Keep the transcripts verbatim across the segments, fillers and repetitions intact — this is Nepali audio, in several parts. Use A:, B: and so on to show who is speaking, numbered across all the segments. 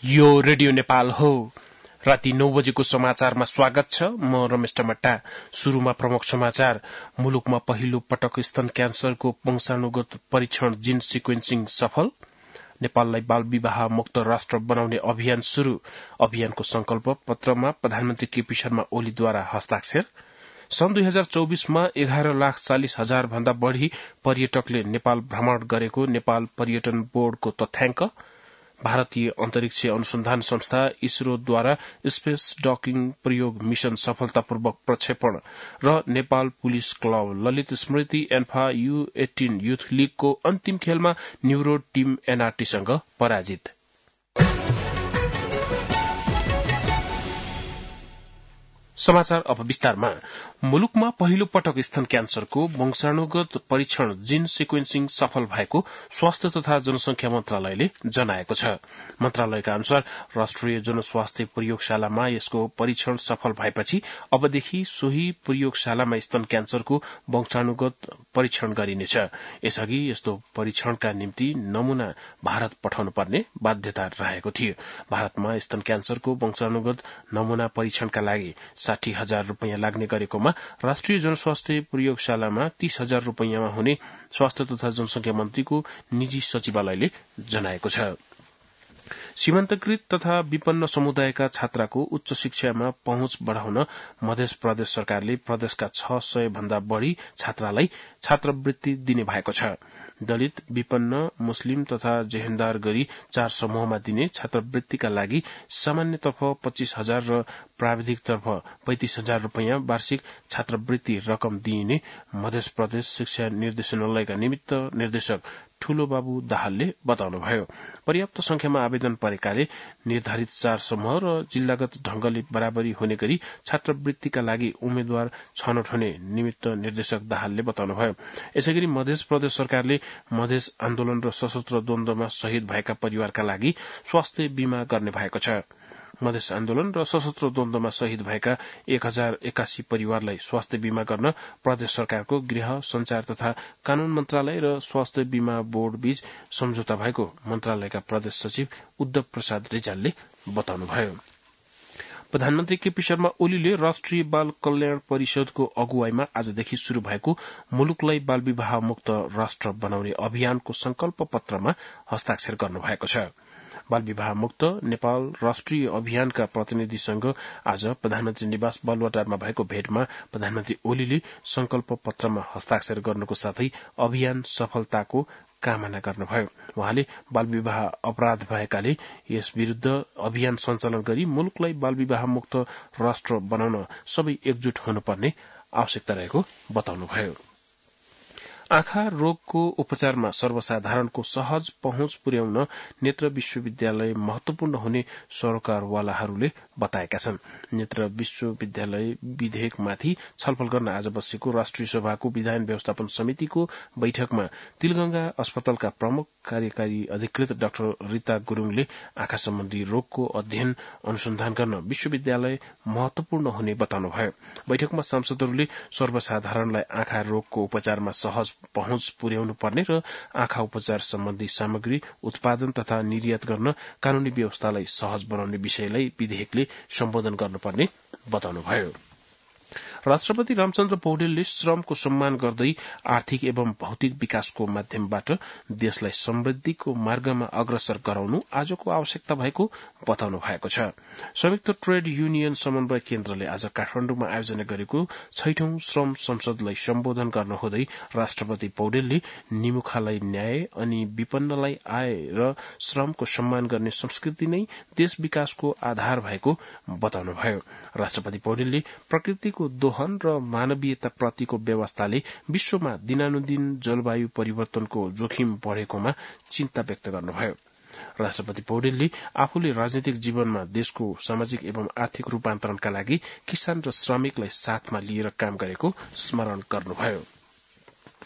A: यो रेडियो नेपाल हो। राति नौ बजेको समाचारमा स्वागत छ। म रमेश टमट्टा। शुरूमा प्रमुख समाचार। मुलुकमा पहिलो पटक स्तन क्यान्सरको वंशानुगत परीक्षण जीन सिक्वेन्सिङ सफल। नेपाललाई बाल विवाह मुक्त राष्ट्र बनाउने अभियान शुरू। अभियानको संकल्प पत्रमा प्रधानमन्त्री केपी शर्मा ओलीद्वारा हस्ताक्षर। सन् दुई हजार चौबीसमा एघार लाख चालिस हजार भन्दा बढ़ी पर्यटकले नेपाल भ्रमण गरेको नेपाल पर्यटन बोर्डको तथ्याङ्क। भारतीय अन्तरिक्ष अनुसन्धान संस्था इसरोद्वारा स्पेस डकिङ प्रयोग मिशन सफलतापूर्वक प्रक्षेपण र Nepal police club Lalit Smriti ANFA U एघार युथ लीगको अन्तिम खेलमा न्यूरो टीम एनआरटीसँग पराजित। समाचार अब विस्तारमा। मुलुकमा पहिलो पटक स्तन क्यान्सरको वंशानुगत परीक्षण जीन सिक्वेन्सिङ सफल भएको स्वास्थ्य तथा जनसंख्या मन्त्रालयले जनाएको छ। मन्त्रालयका अनुसार राष्ट्रिय जनस्वास्थ्य प्रयोगशालामा यसको परीक्षण सफल भएपछि अबदेखि सोही प्रयोगशालामा स्तन क्यान्सरको वंशानुगत परीक्षण गरिनेछ। यसअघि यस्तो परीक्षणका निम्ति नमूना भारत पठाउनु पर्ने बाध्यता रहेको थियो। भारतमा स्तन क्यान्सरको वंशानुगत नमूना परीक्षणका लागि साठी हजार रूपियाँ लाग्ने गरेकोमा राष्ट्रिय जनस्वास्थ्य प्रयोगशालामा तीस हजार रूपियाँमा हुने स्वास्थ्य तथा जनसंख्या मन्त्रीको निजी सचिवालयले जनाएको छ। सीमान्तकृत तथा विपन्न समुदायका छात्राको उच्च शिक्षामा पहुँच बढ़ाउन मध्य प्रदेश सरकारले प्रदेशका छ सय भन्दा बढ़ी छात्रालाई छात्रवृत्ति दिने भएको छ। दलित, विपन्न, मुस्लिम तथा जेहेन्दार गरी चार समूहमा दिने छात्रवृत्तिका लागि सामान्यतर्फ पच्चीस हजार र प्राविधिकतर्फ पैंतिस हजार रूपियाँ वार्षिक छात्रवृत्ति रकम दिइने मध्य प्रदेश शिक्षा निर्देशनालयका निमित्त निर्देशक ठूलो बाबु दाहालले बताउनुभयो। पर्याप्त संख्यामा आवेदन परेकाले निर्धारित चार समूह र जिल्लागत ढंगले बराबरी हुने गरी छात्रवृत्तिका लागि उम्मेद्वार छनौट हुने निमित्त निर्देशक दाहालले बताउनुभयो। यसैगरी मध्य प्रदेश सरकारले मधेस आन्दोलन र सशस्त्र द्वन्द्वमा शहीद भएका परिवारका लागि स्वास्थ्य बीमा गर्ने भएको छ। मधेस आन्दोलन र सशस्त्र द्वन्द्वमा शहीद भएका एक हजार एकासी परिवारलाई स्वास्थ्य बीमा गर्न प्रदेश सरकारको गृह, संचार तथा कानून मन्त्रालय र स्वास्थ्य बीमा बोर्ड बीच सम्झौता भएको मन्त्रालयका प्रदेश सचिव उद्धव प्रसाद रिजालले बताउनुभयो। प्रधानमन्त्री केपी शर्मा ओलीले राष्ट्रिय बाल कल्याण परिषदको अगुवाईमा आजदेखि शुरू भएको मुलुकलाई बाल विवाह मुक्त राष्ट्र बनाउने अभियानको संकल्प पत्रमा हस्ताक्षर गर्नुभएको छ। बाल विवाह मुक्त नेपाल राष्ट्रिय अभियानका प्रतिनिधिसँग आज प्रधानमन्त्री निवास बालुवाटारमा भएको भेटमा प्रधानमन्त्री ओलीले संकल्प पत्रमा हस्ताक्षर गर्नुको साथै अभियान सफलताको कामना गर्नुभयो। उहाँले बाल विवाह अपराध भएकाले यस विरूद्ध अभियान सञ्चालन गरी मुलुकलाई बाल विवाह मुक्त राष्ट्र बनाउन सबै एकजुट हुनुपर्ने आवश्यकता रहेको बताउनुभयो। आँखा रोगको उपचारमा सर्वसाधारणको सहज पहुँच पुर्याउन नेत्र विश्वविद्यालय महत्वपूर्ण हुने सरोकारवालाहरूले बताएका छन्। नेत्र विश्वविद्यालय विधेयकमाथि छलफल गर्न आज बसेको राष्ट्रिय सभाको विधान व्यवस्थापन समितिको बैठकमा तिलगंगा अस्पतालका प्रमुख कार्यकारी अधिकृत डाक्टर रीता गुरूङले आँखा सम्बन्धी रोगको अध्ययन अनुसन्धान गर्न विश्वविद्यालय महत्वपूर्ण हुने बताउनुभयो। बैठकमा सांसदहरूले सर्वसाधारणलाई आँखा रोगको उपचारमा सहज पहुँच पुर्याउनु पर्ने र आँखा उपचार सम्बन्धी सामग्री उत्पादन तथा निर्यात गर्न कानूनी व्यवस्थालाई सहज बनाउने विषयलाई विधेयकले सम्बोधन गर्नुपर्ने बताउनुभयो। राष्ट्रपति रामचन्द्र पौडेलले श्रमको सम्मान गर्दै आर्थिक एवं भौतिक विकासको माध्यमबाट देशलाई समृद्धिको मार्गमा अग्रसर गराउनु आजको आवश्यकता भएको बताउनु भएको छ। संयुक्त ट्रेड युनियन समन्वय केन्द्रले आज काठमाडौँमा आयोजना गरेको छैठौं श्रम संसदलाई सम्बोधन गर्नुहुँदै राष्ट्रपति पौडेलले निमुखालाई न्याय अनि विपन्नलाई आय र श्रमको सम्मान गर्ने संस्कृति नै देश विकासको आधार भएको बताउनुभयो। राष्ट्रपति पौडेलले प्रकृतिको दोहन र मानवीयता प्रतिको व्यवस्थाले विश्वमा दिनानुदिन जलवायु परिवर्तनको जोखिम बढ़ेकोमा चिन्ता व्यक्त गर्नुभयो। राष्ट्रपति पौडेलले आफूले राजनीतिक जीवनमा देशको सामाजिक एवं आर्थिक रूपान्तरणका लागि किसान र श्रमिकलाई साथमा लिएर काम गरेको स्मरण गर्नुभयो।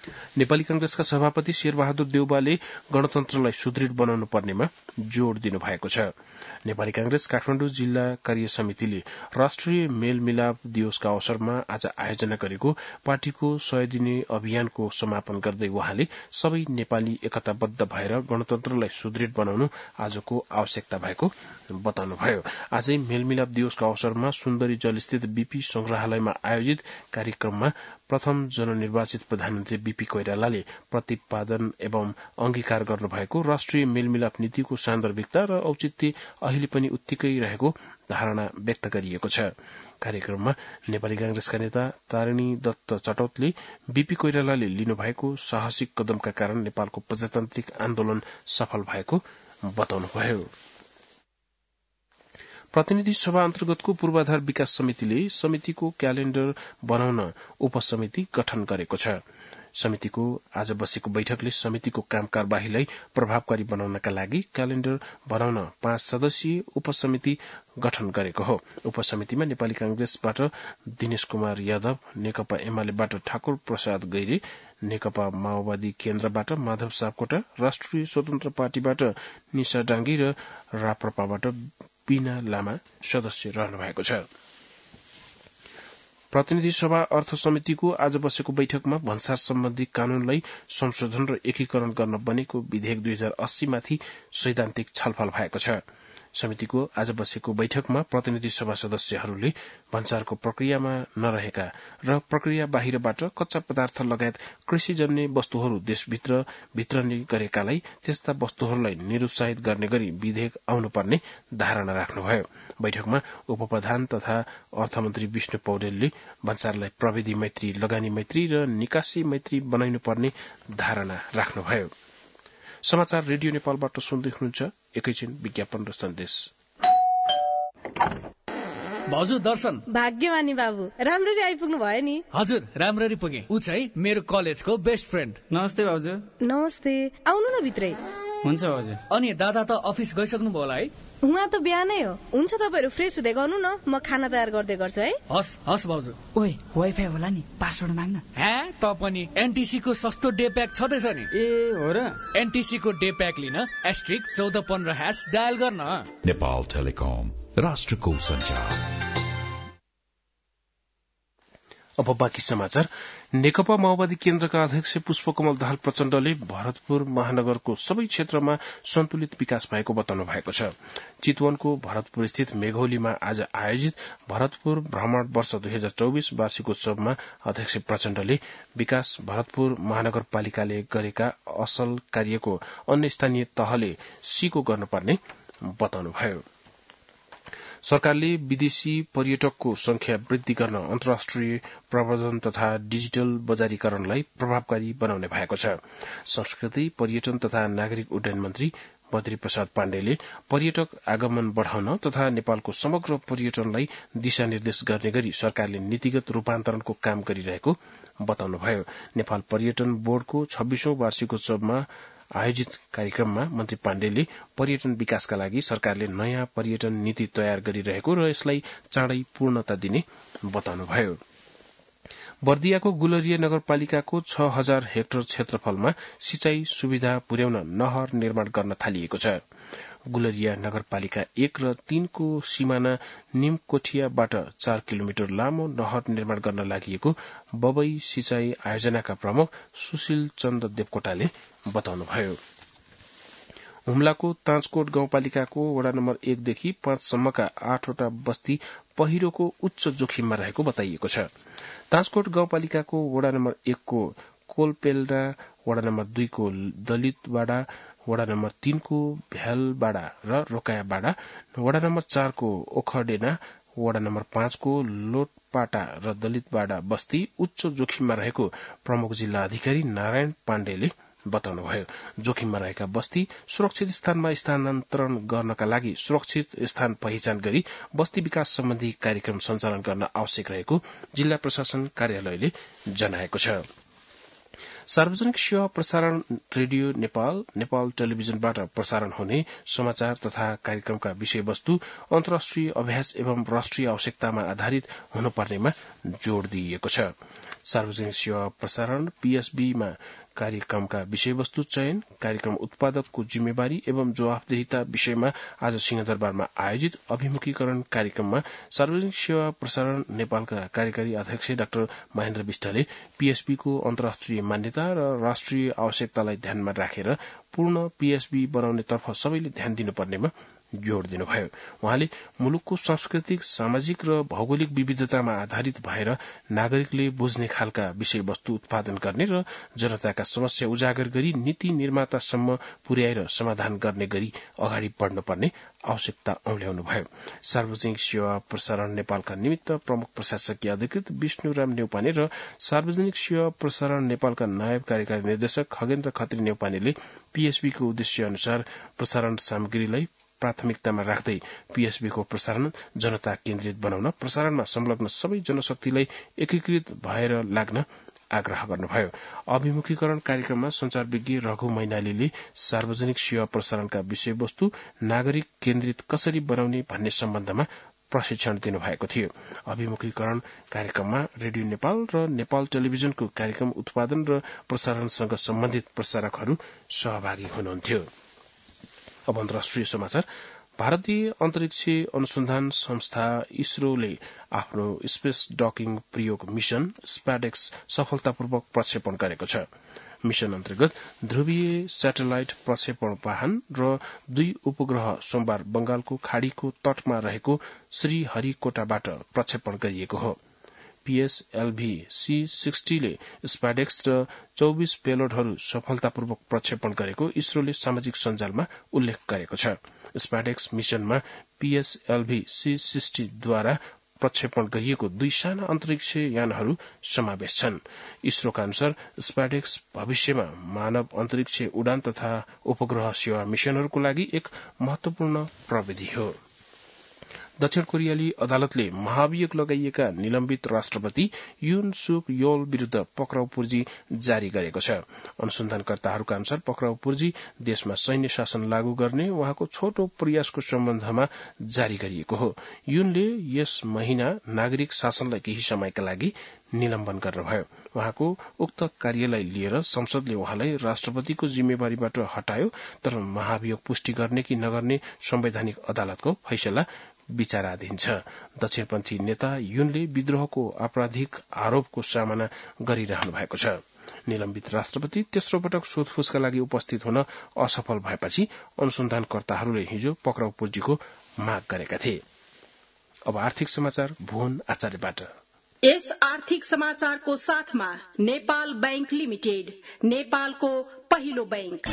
A: नेपाली कांग्रेसका सभापति शेरबहादुर देउवाले गणतन्त्रलाई सुदृढ़ बनाउनु पर्नेमा जोड़ दिनु भएको छ। नेपाली कांग्रेस काठमाडौँ जिल्ला कार्य समितिले राष्ट्रिय मेलमिलाप दिवसका अवसरमा आज आयोजना गरेको पार्टीको सय दिने अभियानको समापन गर्दै वहाँले सबै नेपाली एकताबद्ध भएर गणतन्त्रलाई सुदृढ़ बनाउनु आजको आवश्यकता भएको बताउनुभयो। आजै मेलमिलाप दिवसका अवसरमा सुन्दरी जलस्थित बीपी संग्रहालयमा आयोजित कार्यक्रममा प्रथम जननिर्वाचित प्रधानमन्त्री बीपी कोइरालाले प्रतिपादन एवं अंगीकार गर्नुभएको राष्ट्रिय मेलमिलाप नीतिको सान्दर्भिकता र औचित्य अहिले पनि उत्तिकै रहेको धारणा व्यक्त गरिएको छ। कार्यक्रममा नेपाली कांग्रेसका नेता तारिणी दत्त चटौतले बीपी कोइरालाले लिनुभएको साहसिक कदमका कारण नेपालको प्रजातान्त्रिक आन्दोलन सफल भएको बताउनुभयो। प्रतिनिधि सभा अन्तर्गतको पूर्वाधार विकास समितिले समितिको क्यालेण्डर बनाउन उपसमिति गठन गरेको छ। समितिको आज बसेको बैठकले समितिको काम कार्यवाहीलाई प्रभावकारी बनाउनका लागि क्यालेण्डर बनाउन पाँच सदस्यीय उपसमिति गठन गरेको हो। उपसमितिमा नेपाली कांग्रेसबाट दिनेश कुमार यादव, नेकपा एमालेबाट ठाकुर प्रसाद गैरे, नेकपा माओवादी केन्द्रबाट माधव सापकोटा, राष्ट्रिय स्वतन्त्र पार्टीबाट निशा डांगी र राप्रपाबाट बीना लामा सदस्य रहनु भएको छ। प्रतिनिधि सभा अर्थ समितिको आज बसेको बैठकमा भन्सार सम्बन्धी कानूनलाई संशोधन र एकीकरण गर्न बनेको विधेयक दुई हजार अस्सी माथि सैद्धान्तिक छलफल भएको छ। समितिको आज बसेको बैठकमा प्रतिनिधि सभा सदस्यहरूले भन्सारको प्रक्रियामा नरहेका र प्रक्रिया बाहिरबाट कच्चा पदार्थ लगायत कृषिजन्य वस्तुहरू देशभित्र वितरण गरेकालाई त्यस्ता वस्तुहरूलाई निरुत्साहित गर्ने गरी विधेयक आउनुपर्ने धारणा राख्नुभयो। बैठकमा उपप्रधान तथा अर्थमन्त्री विष्णु पौडेलले भन्सारलाई प्रविधि मैत्री, लगानी मैत्री र निकासी मैत्री बनाइनुपर्ने धारणा राख्नुभयो। समाचार रेडियो नेपालबाट सुन्दै हुनुहुन्छ। एकैछिन विज्ञापन र सन्देश।
B: भाउजू दर्शन।
C: भाग्यमानी बाबु, राम्ररी आइपुग्नु भयो नि।
B: हजुर, राम्ररी पुगे। ऊ चाहिँ मेरो कलेजको बेस्ट फ्रेन्ड।
D: नमस्ते भाउजू।
C: नमस्ते, आउनु न भित्रै।
D: हुन्छ भाउजू।
B: अनि दादा त अफिस गइसक्नु भयो होला है?
C: उहाँ त बिहानै हो। हुन्छ, तपाईँहरू फ्रेस हुँदै गर्नु न, म खाना तयार गर्दै गर्छु है।
B: हस् हस् भाउजू।
D: ओइ, वाइफाई होला नि, पासवर्ड माग्न।
B: हे, त पनि एनटीसी को सस्तो डे प्याक छँदैछ नि।
D: ए हो र?
B: एनटीसी को डे प्याक लिन एस्ट्रिक चौध पन्ध्र ह्यास डायल गर्न।
E: नेपाल टेलिकम, राष्ट्रको सञ्चार।
A: अब बाँकी समाचार। नेकपा माओवादी केन्द्रका अध्यक्ष पुष्पकमल दाहाल प्रचण्डले भरतपुर महानगरको सबै क्षेत्रमा सन्तुलित विकास भएको बताउनु भएको छ। चितवनको भरतपुर स्थित मेघौलीमा आज आयोजित भरतपुर भ्रमण वर्ष दुई हजार चौबिस वार्षिकोत्सवमा अध्यक्ष प्रचण्डले विकास भरतपुर महानगरपालिकाले गरेका असल कार्यको अन्य स्थानीय तहले सिको गर्नुपर्ने बताउनुभयो। सरकारले विदेशी पर्यटकको संख्या वृद्धि गर्न अन्तर्राष्ट्रिय प्रवर्धन तथा डिजिटल बजारीकरणलाई प्रभावकारी बनाउने भएको छ। संस्कृति, पर्यटन तथा नागरिक उड्डयन मन्त्री बद्री प्रसाद पाण्डेले पर्यटक आगमन बढ़ाउन तथा नेपालको समग्र पर्यटनलाई दिशानिर्देश गर्ने गरी सरकारले नीतिगत रूपान्तरणको काम गरिरहेको बताउनुभयो। नेपाल पर्यटन बोर्डको छब्बीसौं वार्षिकोत्सवमा आयोजित कार्यक्रममा मन्त्री पाण्डेले पर्यटन विकासका लागि सरकारले नयाँ पर्यटन नीति तयार गरिरहेको र यसलाई चाँडै पूर्णता दिने बताउनुभयो। बर्दियाको गुलरिया नगरपालिकाको छ हजार हेक्टर क्षेत्रफलमा सिंचाई सुविधा पुर्याउन नहर निर्माण गर्न थालिएको छ। गुलरिया नगरपालिका एक र तीनको सीमाना निमकोठियाबाट चार किलोमिटर लामो नहर निर्माण गर्न लागि बबई सिंचाई आयोजनाका प्रमुख सुशील चन्द देवकोटाले बताउनुभयो। हुम्लाको ताजकोट गाउँपालिकाको वडा नम्बर एकदेखि पाँचसम्मका आठवटा बस्ती पहिरोको उच्च जोखिममा रहेको बताइएको छ। ताजकोट गाउँपालिकाको वडा नम्बर एकको कोलपेल्डा, वडा नम्बर दुईको दलितबाड़ा, वडा नम्बर तीनको भ्यालबाड़ा र रोकायाबाड़ा, वडा नम्बर चारको ओखडेना, वडा नम्बर पाँचको लोटपाटा र दलितबाड़ा बस्ती उच्च जोखिममा रहेको प्रमुख जिल्ला अधिकारी नारायण पाण्डेले बताउनुभयो। जोखिममा रहेका बस्ती सुरक्षित स्थानमा स्थानान्तरण गर्नका लागि सुरक्षित स्थान पहिचान गरी बस्ती विकास सम्बन्धी कार्यक्रम सञ्चालन गर्न आवश्यक रहेको जिल्ला प्रशासन कार्यालयले जनाएको छ। सार्वजनिक सेवा प्रसारण रेडियो नेपाल नेपाल टेलिभिजनबाट प्रसारण हुने समाचार तथा कार्यक्रमका विषयवस्तु अन्तर्राष्ट्रिय अभ्यास एवं राष्ट्रिय आवश्यकतामा आधारित हुनुपर्नेमा जोड़ दिइएको छ। सार्वजनिक सेवा प्रसारण पीएसबीमा कार्यक्रमका विषयवस्तु चयन, कार्यक्रम उत्पादकको जिम्मेवारी एवं जवाफदेहिता विषयमा आज सिंहदरबारमा आयोजित अभिमुखीकरण कार्यक्रममा सार्वजनिक सेवा प्रसारण नेपालका कार्यकारी अध्यक्ष डाक्टर महेन्द्र विष्टले पीएसबीको अन्तर्राष्ट्रिय मान्यता र राष्ट्रिय आवश्यकतालाई ध्यानमा राखेर पूर्ण पीएसबी बनाउनेतर्फ सबैले ध्यान दिनुपर्नेमा जोड़ दिनुभयो। उहाँले मुलुकको सांस्कृतिक, सामाजिक र भौगोलिक विविधतामा आधारित भएर नागरिकले बुझ्ने खालका विषयवस्तु उत्पादन गर्ने र जनताका समस्या उजागर गरी नीति निर्मातासम्म पुर्याएर समाधान गर्ने गरी अगाडि बढ़नुपर्ने आवश्यकता औल्याउनुभयो। सार्वजनिक सेवा प्रसारण नेपालका निमित्त प्रमुख प्रशासकीय अधिकृत विष्णुराम नेउपाने र सार्वजनिक सेवा प्रसारण नेपालका नायब कार्यकारी निर्देशक खगेन्द्र खत्री नेउपानेले पीएसबीको उद्देश्य अनुसार प्रसारण सामग्रीलाई प्राथमिकतामा राख्दै पीएसबीको प्रसारण जनता केन्द्रित बनाउन प्रसारणमा संलग्न सबै जनशक्तिलाई एकीकृत भएर लाग्न आग्रह गर्नुभयो। अभिमुखीकरण कार्यक्रममा संचारविज्ञ रघु मैनालीले सार्वजनिक सेवा प्रसारणका विषयवस्तु नागरिक केन्द्रित कसरी बनाउने भन्ने सम्बन्धमा प्रशिक्षण दिनुभएको थियो। अभिमुखीकरण कार्यक्रममा रेडियो नेपाल र नेपाल टेलिभिजनको कार्यक्रम उत्पादन र प्रसारणसँग सम्बन्धित प्रसारकहरू सहभागी हुनुहुन्थ्यो। अब अन्तर्राष्ट्रिय समाचार। भारतीय अन्तरिक्ष अनुसन्धान संस्था इसरोले आफ्नो स्पेस डकिङ प्रयोग मिशन स्प्याडेक्स सफलतापूर्वक प्रक्षेपण गरेको छ। मिशन अन्तर्गत ध्रुवीय सैटेलाइट प्रक्षेपण वाहन र दुई उपग्रह सोमबार बंगालको खाड़ीको तटमा रहेको श्रीहरिकोटाबाट प्रक्षेपण गरिएको हो। पीएसएलभी सी सिक्सटी ले स्प्याडेक्स र चौबीस पेलोडहरू सफलतापूर्वक प्रक्षेपण गरेको इसरोले सामाजिक सञ्जालमा उल्लेख गरेको छ। स्प्याडेक्स मिशनमा पीएसएलभी सी सिक्सटीद्वारा प्रक्षेपण गरिएको दुई साना अन्तरिक्ष यानहरू समावेश छन्। इसरोका अनुसार स्प्याडेक्स भविष्यमा मानव अन्तरिक्ष उडान तथा उपग्रह सेवा मिशनहरूको लागि एक महत्वपूर्ण प्रविधि हो। दक्षिण कोरियाली अदालतले महाभियोग लगाइएका निलम्बित राष्ट्रपति युन सुक योल विरूद्ध पक्राउ पूर्जी जारी गरेको छ। अनुसन्धानकर्ताहरूका अनुसार पक्राउ पूर्जी देशमा सैन्य शासन लागू गर्ने उहाँको छोटो प्रयासको सम्बन्धमा जारी गरिएको हो। युनले यस महिना नागरिक शासनलाई केही समयका लागि निलम्बन गर्नुभयो। उहाँको उक्त कार्यलाई लिएर संसदले उहाँलाई राष्ट्रपतिको जिम्मेवारीबाट हटायो, तर महाभियोग पुष्टि गर्ने कि नगर्ने संवैधानिक अदालतको फैसला विचाराधीन छ। दक्षिणपन्थी नेता युनले विद्रोहको आपराधिक आरोपको सामना गरिरहनु भएको छ। निलम्बित राष्ट्रपति तेस्रो पटक सोधपूछका लागि उपस्थित हुन असफल भएपछि अनुसन्धानकर्ताहरूले हिजो पक्राउ पूर्जीको माग गरेका थिए। अब आर्थिक समाचार भुवन आचार्यबाट।
F: यस आर्थिक समाचारको साथमा नेपाल बैंक लिमिटेड, नेपालको पहिलो बैंक।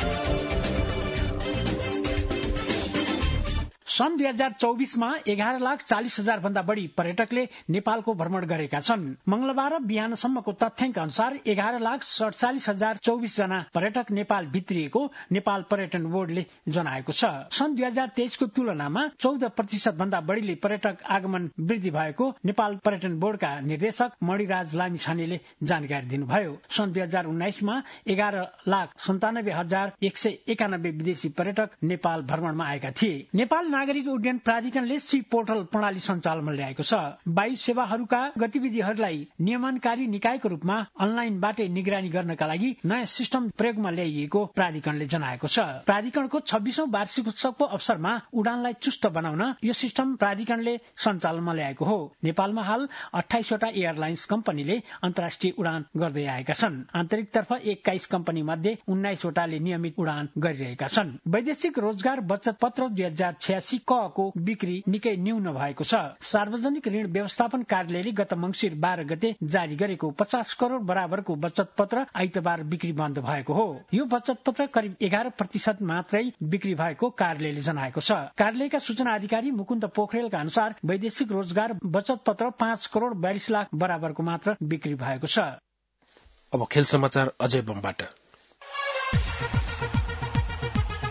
G: सन् दुई हजार चौबीसमा एघार लाख चालिस हजार भन्दा बढ़ी पर्यटकले नेपालको भ्रमण गरेका छन्। मंगलबार बिहानसम्मको तथ्याङ्क अनुसार एघार लाख सडचालिस हजार चौबिस जना पर्यटक नेपाल भित्रिएको नेपाल पर्यटन बोर्डले जनाएको छ। सन् दुई हजार तेइसको तुलनामा चौध प्रतिशत भन्दा बढ़ीले पर्यटक आगमन वृद्धि भएको नेपाल पर्यटन बोर्डका निर्देशक मणिराज लामिछानेले जानकारी दिनुभयो। सन् दुई हजार उन्नाइसमा एघार लाख सन्तानब्बे हजार एक सय एकानब्बे विदेशी पर्यटक नेपाल भ्रमणमा आएका थिए। नेपाल नागरिक उड्डयन प्राधिकरणले सी पोर्टल प्रणाली सञ्चालनमा ल्याएको छ। वायु सेवाहरूका गतिविधिहरूलाई नियमनकारी निकायको रूपमा अनलाइनबाटै निगरानी गर्नका लागि नयाँ सिस्टम प्रयोगमा ल्याइएको प्राधिकरणले जनाएको छ। प्राधिकरणको छब्बीसौं वार्षिक उत्सवको अवसरमा उडानलाई चुस्त बनाउन यो सिस्टम प्राधिकरणले सञ्चालनमा ल्याएको हो। नेपालमा हाल अठाइसवटा एयरलाइन्स कम्पनीले अन्तर्राष्ट्रिय उडान गर्दै आएका छन्। आन्तरिकतर्फ एक्काइस कम्पनी मध्ये उन्नाइसवटाले नियमित उडान गरिरहेका छन्। वैदेशिक रोजगार बचत पत्र दुई हजार छयासी को बिक्री निकै न्यून भएको छ। सार्वजनिक ऋण व्यवस्थापन कार्यालयले गत मंसिर बाह्र गते जारी गरेको पचास करोड़ बराबरको बचत पत्र आइतबार बिक्री बन्द भएको हो। यो बचत पत्र करिब एघार प्रतिशत मात्रै बिक्री भएको कार्यालयले जनाएको छ। कार्यालयका सूचना अधिकारी मुकुन्द पोखरेलका अनुसार वैदेशिक रोजगार बचत पत्र पाँच करोड़ बयालिस लाख बराबरको मात्र बिक्री भएको छ।
A: अब खेल समाचार अजय बमबाट।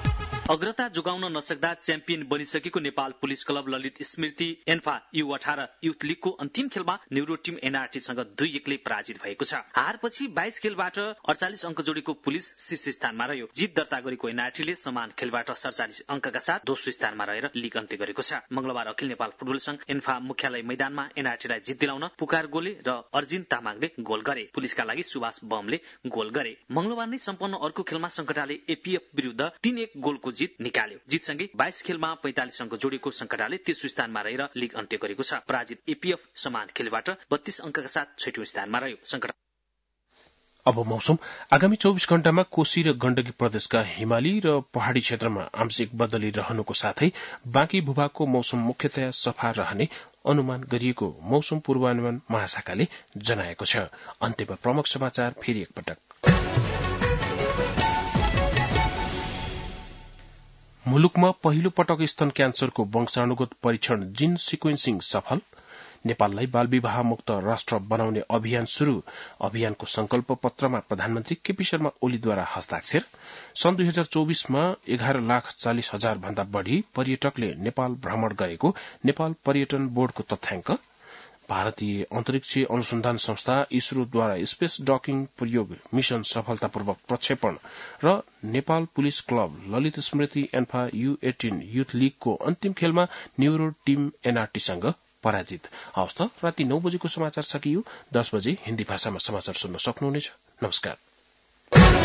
H: अग्रता जोगाउन नसक्दा च्याम्पियन बनिसकेको Nepal police club Lalit Smriti ANFA U अठार युथ लीगको अन्तिम खेलमा न्युरो टिम एनआरटीसँग दुई एकले पराजित भएको छ। हारपछि बाइस खेलबाट अडचालिस अङ्क जोडेको पुलिस शीर्ष स्थानमा रह्यो। जित दर्ता गरेको एनआरटीले समान खेलबाट सडचालिस अङ्कका साथ दोस्रो स्थानमा रहेर लीग अन्त्य गरेको छ। मंगलबार अखिल नेपाल फुटबल संघ एन्फा मुख्यालय मैदानमा एनआरटीलाई जित दिलाउन पुकार गोले र अर्जिन तामाङले गोल गरे। पुलिसका लागि सुभाष बमले गोल गरे। मंगलबार नै सम्पन्न अर्को खेलमा संकटाले एपीएफ विरुद्ध तीन एक गोलको जित निकाल्यो। जितसँगै बाइस खेलमा पैंतालिस अङ्क जोडेको संकटाले तेस्रो स्थानमा रहेर लीग अन्त्य गरेको छ। पराजित एपीएफ समान खेलबाट बत्तीस अङ्कका साथ छैटौं स्थानमा रह्यो। संकटा
A: अब मौसम। आगामी चौबीस घण्टामा कोशी र गण्डकी प्रदेशका हिमाली र पहाड़ी क्षेत्रमा आंशिक बदली रहनुको साथै बाँकी भूभागको मौसम मुख्यतया सफा रहने अनुमान गरिएको मौसम पूर्वानुमान महाशाखाले जनाएको छ। अन्त्यमा प्रमुख समाचार फेरि एकपटक। मुलुकमा पहिलो पटक स्तन क्यान्सरको वंशानुगत परीक्षण जीन सिक्वेन्सिङ सफल। नेपाललाई बाल विवाह मुक्त राष्ट्र बनाउने अभियान शुरू। अभियानको संकल्प पत्रमा प्रधानमन्त्री केपी शर्मा ओलीद्वारा हस्ताक्षर। सन् दुई हजार चौबीसमा एघार लाख चालिस हजार भन्दा बढ़ी पर्यटकले नेपाल भ्रमण गरेको नेपाल पर्यटन बोर्डको तथ्याङ्क। भारतीय अन्तरिक्ष अनुसन्धान संस्था इसरोद्वारा स्पेस डकिङ प्रयोग मिशन सफलतापूर्वक प्रक्षेपण र Nepal police club Lalit Smriti ANFA U eighteen youth लीगको अन्तिम खेलमा न्युरो टिम एनआरटीसँग पराजित। हवस् त राति नौ बजेको समाचार सकियो। दस बजे हिन्दी भाषामा समाचार सुन्न सक्नुहुनेछ। नमस्कार।